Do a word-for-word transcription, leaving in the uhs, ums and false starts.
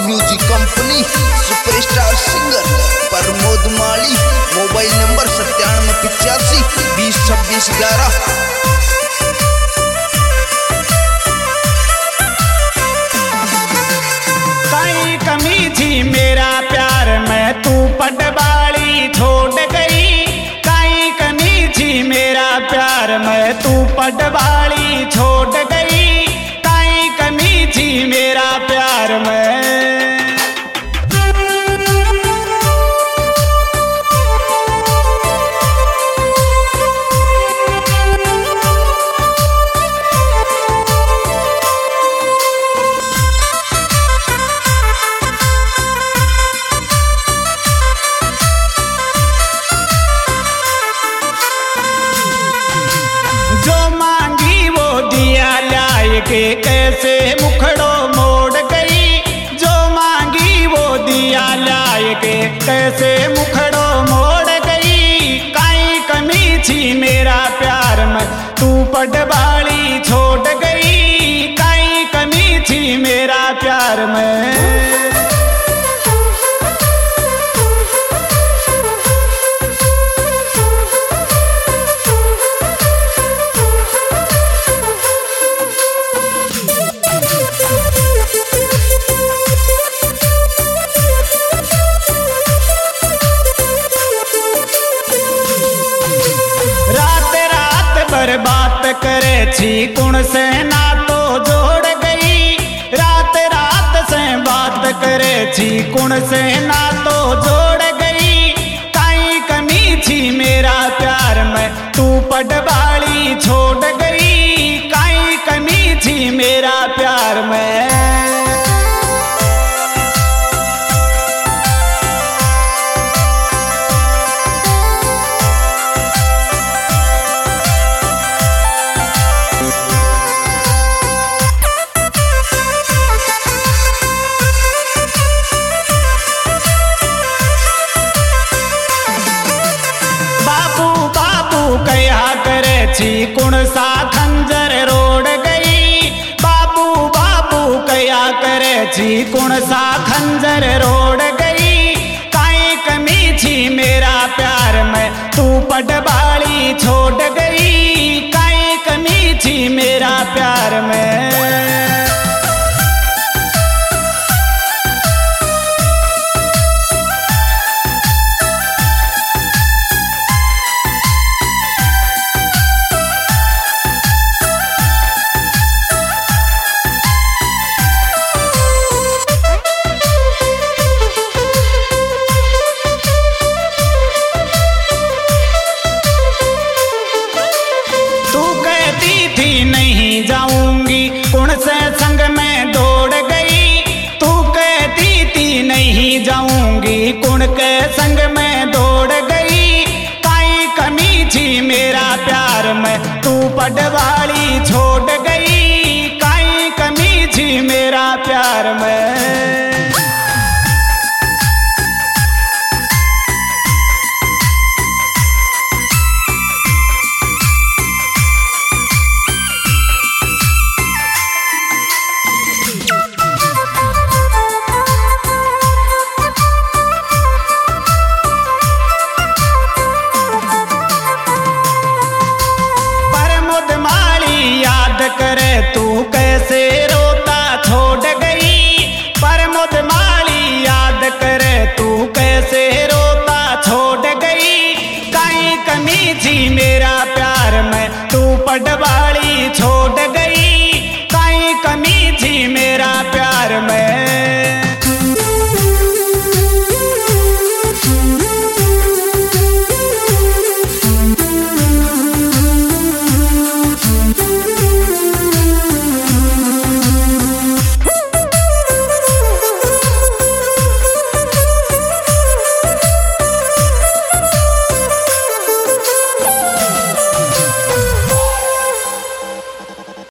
Music company superstar singer Pramod Mali. Mobile number सत्तानवे पिचासी बीस छब्बीस ग्यारह। कहीं कमी थी मेरा प्यार में तू पटवाली छोड़ गई। कहीं कमी थी मेरा प्यार में तू पटवाली छोड़ गई। कहीं कमी थी मेरा प्यार में। जो मांगी वो दिया लाए के कैसे मुखड़ो मोड़ गई। जो मांगी वो दिया लाए के कैसे मुखड़ो मोड़ गई। काई कमी थी मेरा प्यार में तू पटवाली छोड़ गई। काई कमी थी मेरा प्यार में। बात करे छी कुण से ना तो जोड़ गई। रात रात से बात करे छी कुण से ना तो जोड़ गई। काई कमी थी मेरा प्यार में तू पटवाली छोड़ गई। काई कमी थी मेरा प्यार में। कया करे छी कुण सा खंजर रोड़ गई। बाबू बाबू कया करे छी कुण सा खंजर रोड़ गई। काई कमी थी मेरा प्यार में तू पटवाली छोड़ गई। काई कमी थी मेरा प्यार में। नहीं जाऊंगी कुण से संग में दौड़ गई। तू कहती थी नहीं जाऊंगी कुण के संग में दौड़ गई। काई कमी थी मेरा प्यार में तू पटवाली छोड़ गई। काई कमी थी मेरा प्यार में। करे तू कैसे